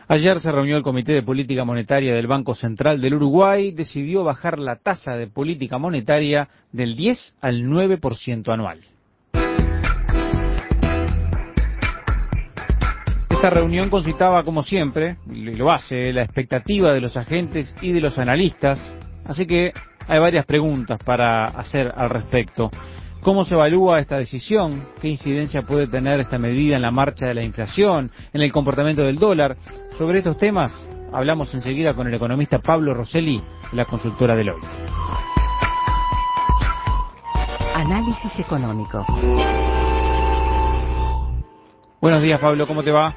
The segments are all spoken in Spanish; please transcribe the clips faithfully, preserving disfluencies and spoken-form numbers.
Ayer se reunió el Comité de Política Monetaria del Banco Central del Uruguay, decidió bajar la tasa de política monetaria del diez al nueve por ciento anual. Esta reunión concitaba, como siempre, y lo hace, la expectativa de los agentes y de los analistas, así que hay varias preguntas para hacer al respecto. ¿Cómo se evalúa esta decisión? ¿Qué incidencia puede tener esta medida en la marcha de la inflación, en el comportamiento del dólar? Sobre estos temas hablamos enseguida con el economista Pablo Rosselli, de la consultora Deloitte. Análisis económico. Buenos días, Pablo, ¿cómo te va?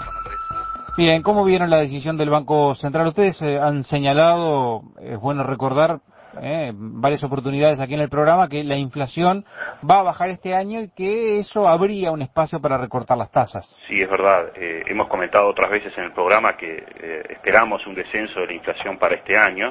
Bien, ¿cómo vieron la decisión del Banco Central? Ustedes eh, han señalado, es bueno recordar, eh, varias oportunidades aquí en el programa, que la inflación va a bajar este año y que eso abría un espacio para recortar las tasas. Sí, es verdad. Eh, hemos comentado otras veces en el programa que eh, esperamos un descenso de la inflación para este año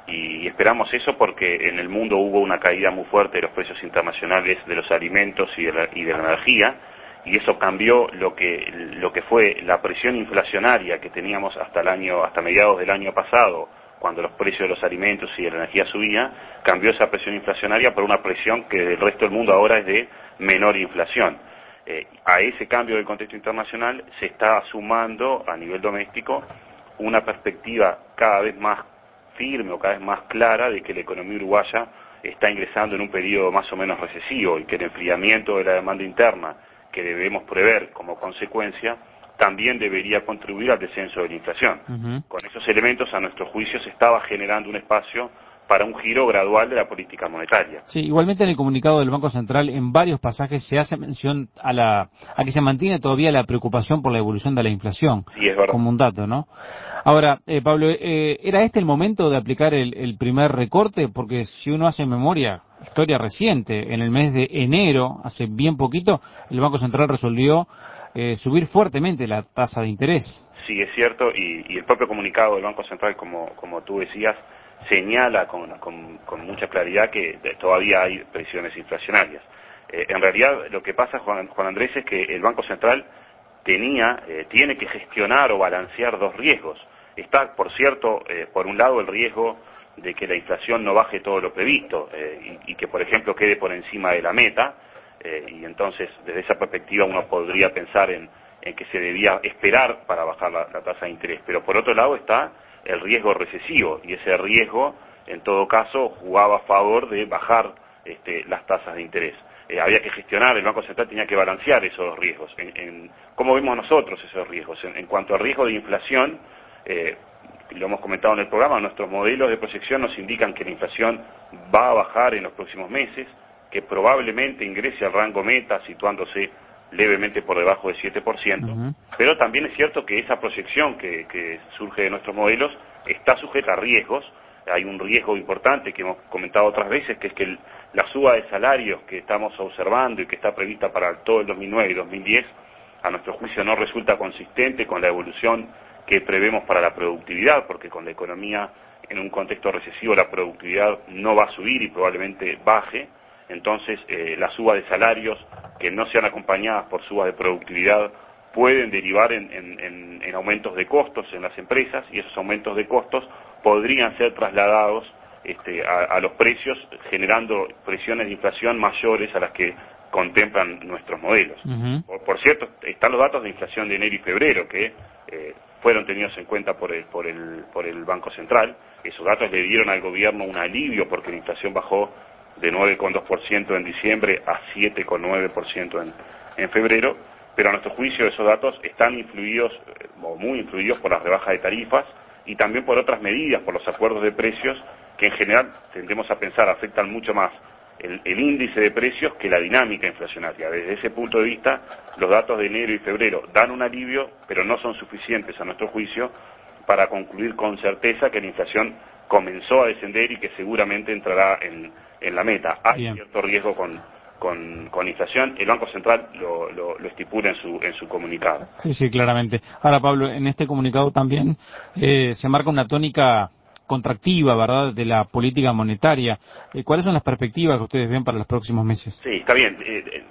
y esperamos eso porque en el mundo hubo una caída muy fuerte de los precios internacionales de los alimentos y de la, y de la energía, y eso cambió lo que lo que fue la presión inflacionaria que teníamos hasta el año hasta mediados del año pasado, cuando los precios de los alimentos y de la energía subían. Cambió esa presión inflacionaria por una presión que del resto del mundo ahora es de menor inflación. Eh, a ese cambio del contexto internacional se está sumando a nivel doméstico una perspectiva cada vez más firme o cada vez más clara de que la economía uruguaya está ingresando en un periodo más o menos recesivo y que el enfriamiento de la demanda interna que debemos prever como consecuencia también debería contribuir al descenso de la inflación. Uh-huh. Con esos elementos, a nuestro juicio, se estaba generando un espacio para un giro gradual de la política monetaria. Sí, igualmente en el comunicado del Banco Central, en varios pasajes se hace mención a la a que se mantiene todavía la preocupación por la evolución de la inflación. Sí, es verdad. Como un dato, ¿no? Ahora, eh, Pablo, eh, ¿era este el momento de aplicar el, el primer recorte? Porque si uno hace memoria, historia reciente, en el mes de enero, hace bien poquito, el Banco Central resolvió eh, subir fuertemente la tasa de interés. Sí, es cierto, y, y el propio comunicado del Banco Central, como, como tú decías, señala con, con, con mucha claridad que todavía hay presiones inflacionarias. Eh, en realidad, lo que pasa, Juan, Juan Andrés, es que el Banco Central tenía, eh, tiene que gestionar o balancear dos riesgos. Está, por cierto, eh, por un lado el riesgo de que la inflación no baje todo lo previsto eh, y, y que, por ejemplo, quede por encima de la meta, eh, y entonces, desde esa perspectiva, uno podría pensar en, en que se debía esperar para bajar la, la tasa de interés. Pero, por otro lado, está el riesgo recesivo, y ese riesgo, en todo caso, jugaba a favor de bajar este, las tasas de interés. Eh, había que gestionar, el Banco Central tenía que balancear esos dos riesgos. En, en, ¿Cómo vemos nosotros esos riesgos? En, en cuanto al riesgo de inflación, eh, lo hemos comentado en el programa, nuestros modelos de proyección nos indican que la inflación va a bajar en los próximos meses, que probablemente ingrese al rango meta, situándose levemente por debajo del siete por ciento, uh-huh. Pero también es cierto que esa proyección que, que surge de nuestros modelos está sujeta a riesgos. Hay un riesgo importante que hemos comentado otras veces, que es que el, la suba de salarios que estamos observando y que está prevista para todo el dos mil nueve y dos mil diez, a nuestro juicio no resulta consistente con la evolución que prevemos para la productividad, porque con la economía en un contexto recesivo la productividad no va a subir y probablemente baje. Entonces, eh, las subas de salarios que no sean acompañadas por subas de productividad pueden derivar en, en, en, en aumentos de costos en las empresas, y esos aumentos de costos podrían ser trasladados este, a, a los precios, generando presiones de inflación mayores a las que contemplan nuestros modelos. Uh-huh. Por, por cierto, están los datos de inflación de enero y febrero que eh, fueron tenidos en cuenta por el, por el, por el Banco Central. Esos datos le dieron al gobierno un alivio porque la inflación bajó de nueve coma dos por ciento en diciembre a siete coma nueve por ciento en, en febrero, pero a nuestro juicio esos datos están influidos, o muy influidos, por las rebajas de tarifas y también por otras medidas, por los acuerdos de precios, que en general tendemos a pensar afectan mucho más el, el índice de precios que la dinámica inflacionaria. Desde ese punto de vista, los datos de enero y febrero dan un alivio, pero no son suficientes a nuestro juicio para concluir con certeza que la inflación comenzó a descender y que seguramente entrará en, en la meta. Hay Bien. cierto riesgo con, con, con inflación, el Banco Central lo, lo, lo estipula en su, en su comunicado. Sí, sí, claramente. Ahora, Pablo, en este comunicado también eh, se marca una tónica contractiva, ¿verdad?, de la política monetaria. Eh, ¿Cuáles son las perspectivas que ustedes ven para los próximos meses? Sí, está bien. Eh,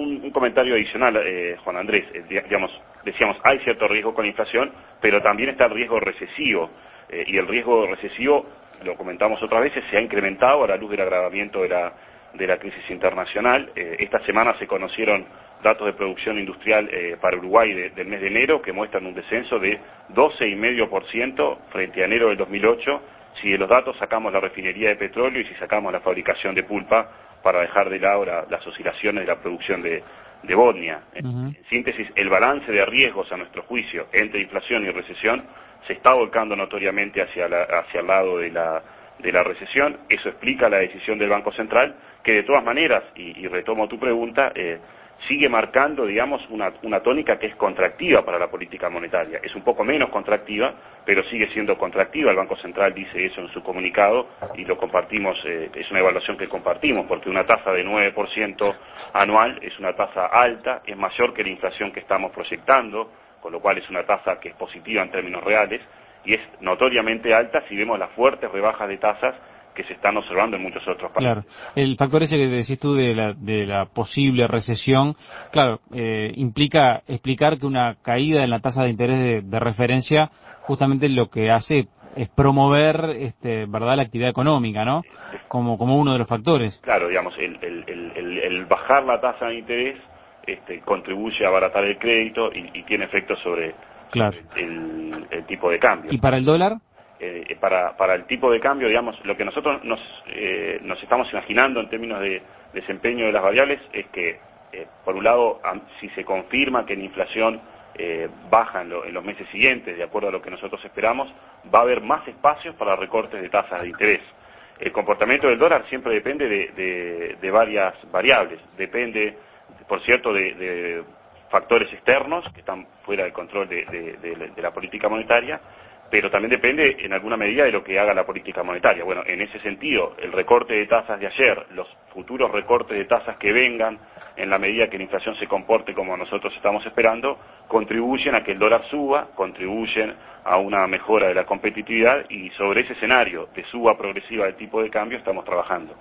un, un comentario adicional, eh, Juan Andrés. Eh, digamos, decíamos, hay cierto riesgo con la inflación, pero también está el riesgo recesivo. Eh, y el riesgo recesivo, lo comentamos otras veces, se ha incrementado a la luz del agravamiento de la, de la crisis internacional. Eh, esta semana se conocieron datos de producción industrial eh, para Uruguay de, del mes de enero que muestran un descenso de doce coma cinco por ciento frente a enero del dos mil ocho, si de los datos sacamos la refinería de petróleo y si sacamos la fabricación de pulpa, para dejar de lado la, las oscilaciones de la producción de, de Bosnia. Uh-huh. En síntesis, el balance de riesgos, a nuestro juicio, entre inflación y recesión, se está volcando notoriamente hacia, la, hacia el lado de la, de la recesión. Eso explica la decisión del Banco Central, que de todas maneras, y, y retomo tu pregunta, eh, sigue marcando, digamos, una, una tónica que es contractiva para la política monetaria. Es un poco menos contractiva, pero sigue siendo contractiva. El Banco Central dice eso en su comunicado y lo compartimos, eh, es una evaluación que compartimos, porque una tasa de nueve por ciento anual es una tasa alta, es mayor que la inflación que estamos proyectando, con lo cual es una tasa que es positiva en términos reales, y es notoriamente alta si vemos las fuertes rebajas de tasas que se están observando en muchos otros países. Claro, el factor ese que decís tú de la, de la posible recesión, claro, eh, implica explicar que una caída en la tasa de interés de, de referencia justamente lo que hace es promover, este, verdad, la actividad económica, ¿no? Como como uno de los factores. Claro, digamos, el, el, el, el, el bajar la tasa de interés este, contribuye a abaratar el crédito y, y tiene efectos sobre, claro. sobre el, el tipo de cambio. ¿Y para el dólar? Eh, para, para el tipo de cambio, digamos, lo que nosotros nos, eh, nos estamos imaginando en términos de desempeño de las variables es que, eh, por un lado, si se confirma que la inflación eh, baja en, lo, en los meses siguientes, de acuerdo a lo que nosotros esperamos, va a haber más espacios para recortes de tasas de interés. El comportamiento del dólar siempre depende de, de, de varias variables. Depende, por cierto, de, de factores externos que están fuera del control de, de, de, de la política monetaria, pero también depende en alguna medida de lo que haga la política monetaria. Bueno, en ese sentido, el recorte de tasas de ayer, los futuros recortes de tasas que vengan, en la medida que la inflación se comporte como nosotros estamos esperando, contribuyen a que el dólar suba, contribuyen a una mejora de la competitividad, y sobre ese escenario de suba progresiva del tipo de cambio estamos trabajando.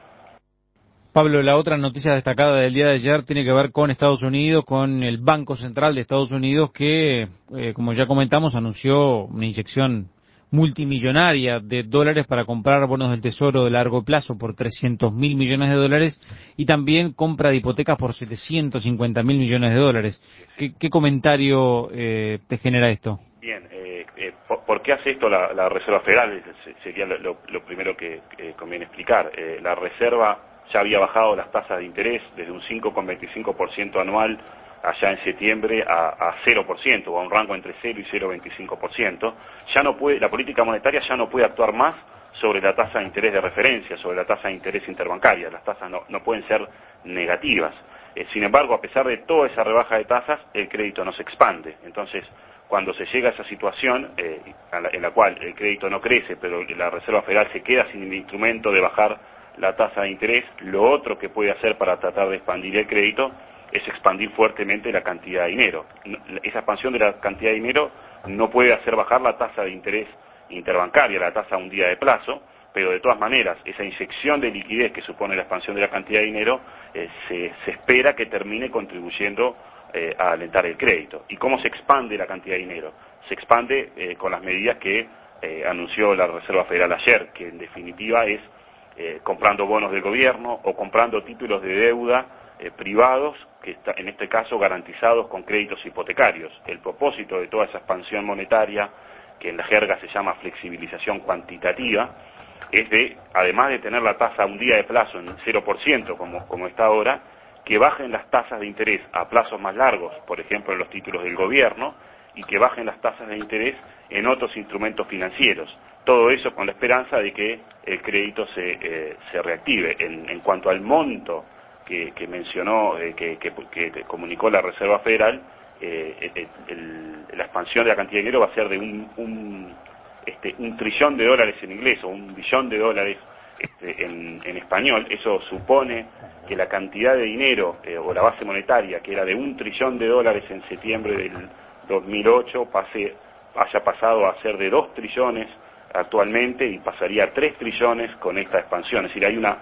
Pablo, la otra noticia destacada del día de ayer tiene que ver con Estados Unidos, con el Banco Central de Estados Unidos que, eh, como ya comentamos, anunció una inyección multimillonaria de dólares para comprar bonos del Tesoro de largo plazo por trescientos mil millones de dólares y también compra de hipotecas por setecientos cincuenta mil millones de dólares. ¿Qué, qué comentario eh, te genera esto? Bien, eh, eh, ¿por, ¿por qué hace esto la, la Reserva Federal? Sería lo, lo, lo primero que eh, conviene explicar. Eh, la Reserva ya había bajado las tasas de interés desde un cinco coma veinticinco por ciento anual allá en septiembre a, a cero por ciento, o a un rango entre cero y cero coma veinticinco por ciento. Ya no puede, la política monetaria ya no puede actuar más sobre la tasa de interés de referencia, sobre la tasa de interés interbancaria. Las tasas no, no pueden ser negativas. Eh, sin embargo, a pesar de toda esa rebaja de tasas, el crédito no se expande. Entonces, cuando se llega a esa situación eh, en la cual el crédito no crece, pero la Reserva Federal se queda sin el instrumento de bajar la tasa de interés, lo otro que puede hacer para tratar de expandir el crédito es expandir fuertemente la cantidad de dinero. Esa expansión de la cantidad de dinero no puede hacer bajar la tasa de interés interbancaria, la tasa a un día de plazo, pero de todas maneras, esa inyección de liquidez que supone la expansión de la cantidad de dinero, eh, se, se espera que termine contribuyendo eh, a alentar el crédito. ¿Y cómo se expande la cantidad de dinero? Se expande eh, con las medidas que eh, anunció la Reserva Federal ayer, que en definitiva es Eh, comprando bonos del gobierno o comprando títulos de deuda eh, privados, que está, en este caso garantizados con créditos hipotecarios. El propósito de toda esa expansión monetaria, que en la jerga se llama flexibilización cuantitativa, es de, además de tener la tasa a un día de plazo en cero por ciento como, como está ahora, que bajen las tasas de interés a plazos más largos, por ejemplo en los títulos del gobierno, y que bajen las tasas de interés en otros instrumentos financieros. Todo eso con la esperanza de que el crédito se, eh, se reactive. En, en cuanto al monto que, que mencionó, eh, que, que, que comunicó la Reserva Federal, eh, el, el, la expansión de la cantidad de dinero va a ser de un, un, este, un trillón de dólares en inglés o un billón de dólares este, en, en español. Eso supone que la cantidad de dinero eh, o la base monetaria, que era de un trillón de dólares en septiembre del dos mil ocho, pase, haya pasado a ser de dos trillones actualmente y pasaría a tres trillones con esta expansión. Es decir, hay una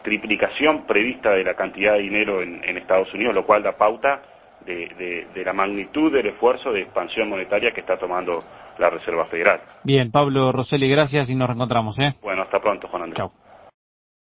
triplicación prevista de la cantidad de dinero en, en Estados Unidos, lo cual da pauta de, de, de la magnitud del esfuerzo de expansión monetaria que está tomando la Reserva Federal. Bien, Pablo Rosselli, gracias y nos reencontramos, ¿eh? Bueno, hasta pronto, Juan Andrés. Chao.